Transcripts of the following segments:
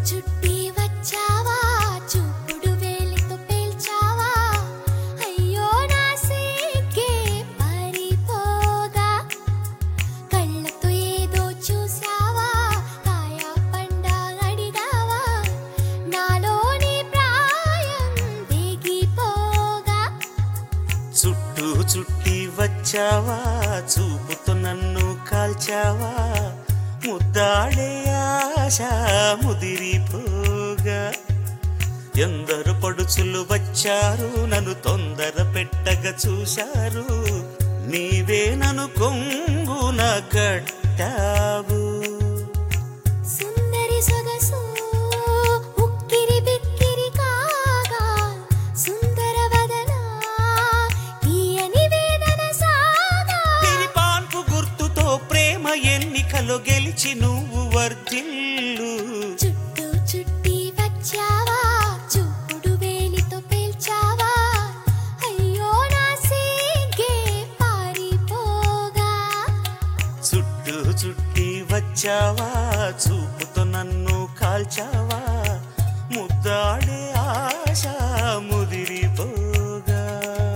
చుట్టి వచ్చావా చూపుడు వేలితో పేల్చావా అయ్యో నా సిగ్గే పారిపోగా కళ్ళతో ఏదో చూసావా కాయ పండ అడిగావా నాలోని ప్రాయం దిగిపోగా చుట్టూ చుట్టి వచ్చావా చూపుతో నన్ను కాల్చావా ముద్దాడే ఆశ ముదిరిపోగా ఎందరు పడుచులు వచ్చారు నన్ను తొందర పెట్టగా చూశారు నీవే నన్ను కొంగున కట్టావు సుందరి సొగసు ఉక్కిరి బిక్కిరి కాగా సుందర వదన తీయని వేదన సాగా పాన్పు గుర్తుతో ప్రేమ ఎన్నికలో గెలిచి నువ్వు వర్ధిల్లు చుట్టూ చుట్టి వచ్చావా చూపుడు వేలితో పేల్చావా అయ్యో నా సిగ్గే పారిపోగా చుట్టూ చుట్టి వచ్చావా చూపుతో నన్ను కాల్చావా ముద్దాడే ఆశ ముదిరిపోగా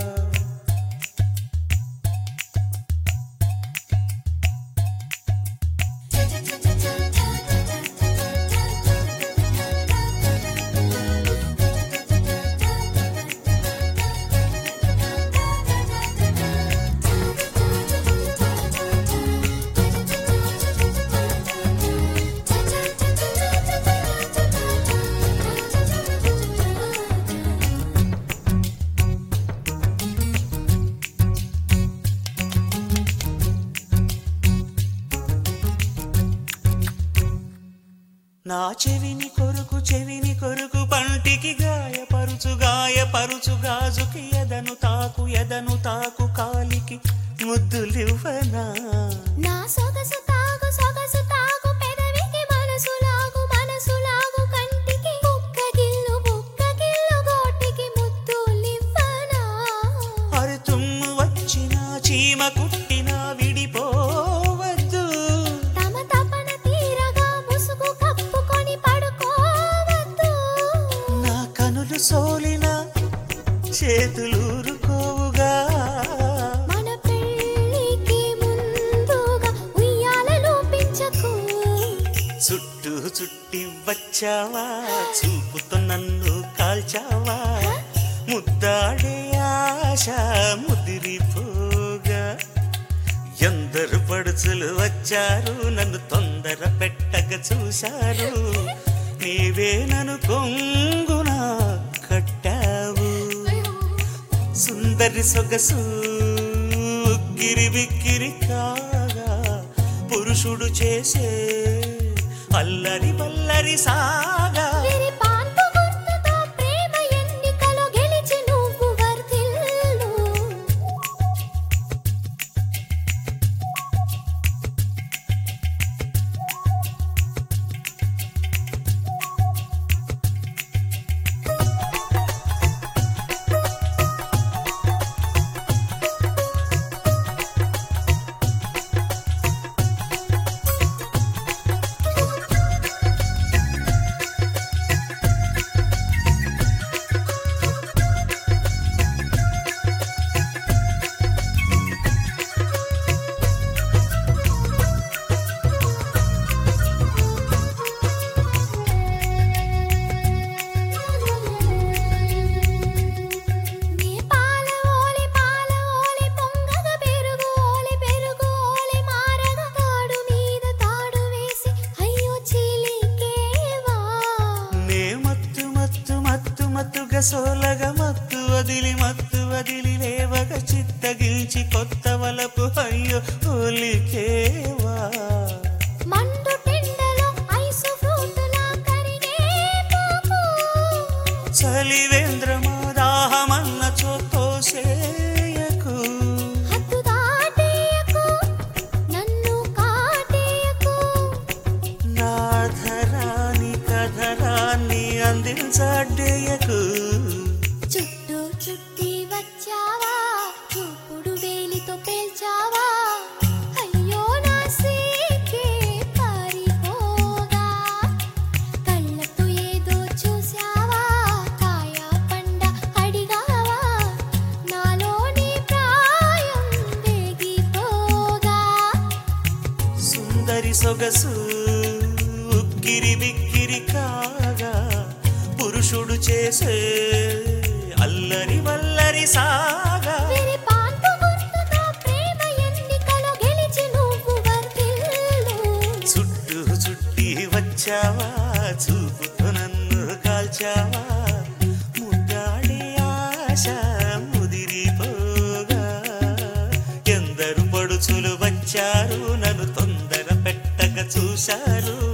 నా చెవిని కొరుకు పంటికి గాయపరుచు గాజుకి ఎదను తాకు కాలికి ముద్దులివ్వనా నా సొగసు తాగు పెదవికి మనసు లాగు కంటికి బుక్క గిల్లు గోటికి ముద్దులివ్వనా అరి తుమ్ము వచ్చిన చీమ కుట్టిన విడిపోవద్దు తమ తపన తీరగా ముసుగు కప్పుకొని పడుకోవద్దు నా కనులు సోలిన చేతులూరుకోవుగా మన పెళ్ళికి ముందుగా ఉయ్యాలలో పెంచకు చుట్టూ చుట్టి వచ్చావా చూపుతో నన్ను కాల్చావా ముద్దాడే ఆశ ముదిరిపోగా ఎందరు పడుచులు వచ్చారు నన్ను తొందర పెట్టగా చూశారు నీవే నన్ను కొంగున కట్టావు సుందరి సొగసు గిరిబిక్కిరి కాగా పురుషుడు చేసే అల్లరి బల్లరి సాగా పాన్పు గుర్తుతో ప్రేమ ఎన్నికలో గెలిచి నువ్వు వర్ధిల్లు సోలగా మత్తు వదిలి లేవగా చిత్తగిల్చి కొత్త వలపు అయ్యో ఒలికేవా మండు టెండలో ఐసు ఫ్రూటులా కరిగే పోకు చలివేంద్రమా దాహమన్న చోతోసేయకు హద్దు దాటేయకు నన్ను కాటేయకు నా ధరాని కధరాన్ని అందించడేయకు చుట్టూ చుట్టి వచ్చావా చూపుడు వేలితో పేల్చావా సుందరి సొగసు ఉక్కిరి బిక్కిరి కాగా పురుషుడు చేసే అల్లరి వల్లరి సాగా విరిపాన్పు గుర్తుతో ప్రేమ ఎన్నికలో గెలిచి నువ్వు వర్ధిల్లు. చుట్టూ చుట్టి వచ్చావా చూపుతో నన్ను కాల్చావా ముద్దాడే ఆశ ముదిరిపోగా ఎందరు పడుచులు వచ్చారు నన్ను తొందర పెట్టక చూశారు